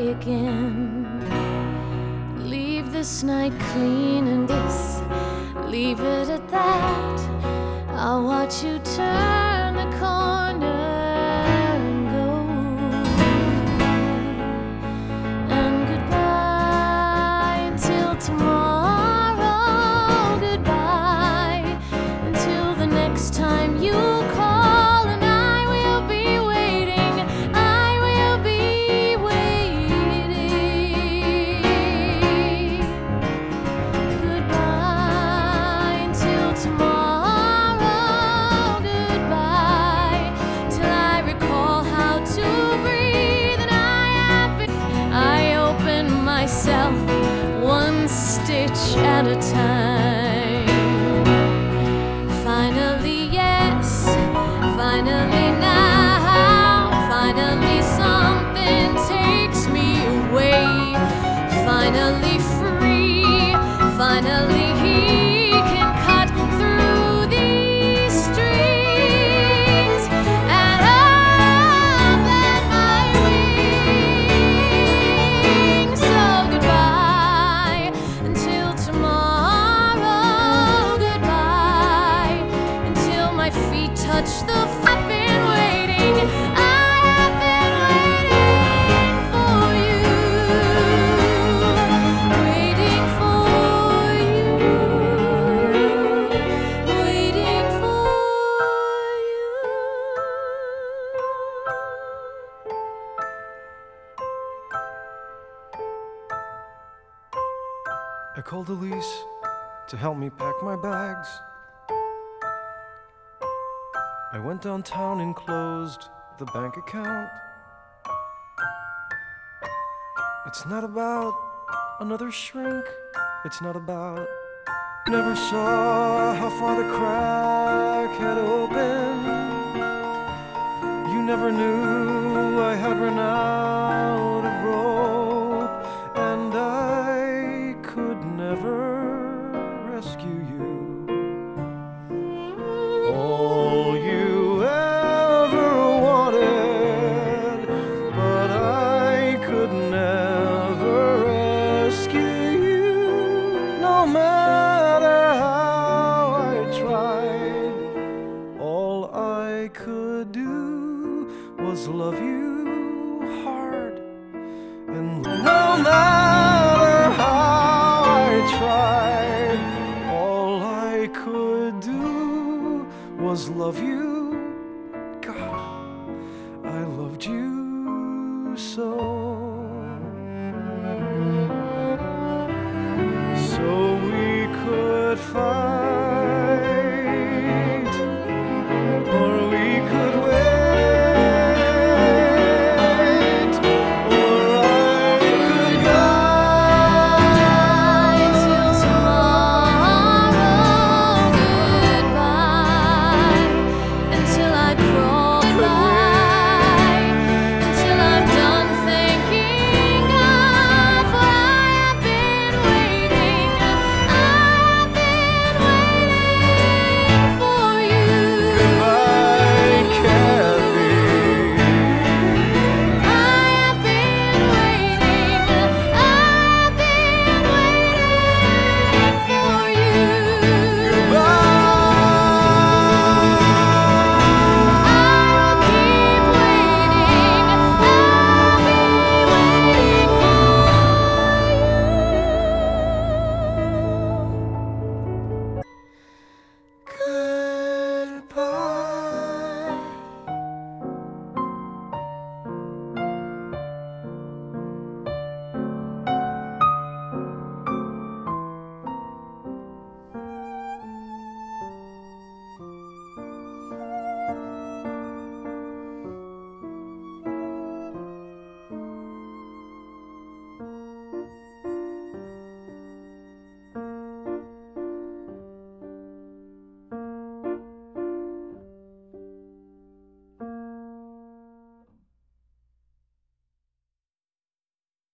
again. Leave this night clean and leave it at that. I'll watch you turn the corner and go. And goodbye until tomorrow. Goodbye until the next time you call, and I will be waiting. I will be waiting. Goodbye until tomorrow. Goodbye till I recall how to breathe, and I open myself one stitch at a time. Finally, yes, finally now, finally something takes me away. Finally free, finally he can cut through these strings and open my wings. So goodbye until tomorrow. Goodbye until my feet touch the I've been waiting. I have been waiting for you. Waiting for you. Waiting for you. I called Elise to help me pack my bags. I went downtown and closed the bank account. It's not about another shrink. It's not about never saw how far the crack had opened. You never knew I had run out of rope, and I could never rescue you. All you ever wanted, but I could never rescue you. No matter how I tried, all I could do was love you hard. And no matter how I tried, all I could do was love you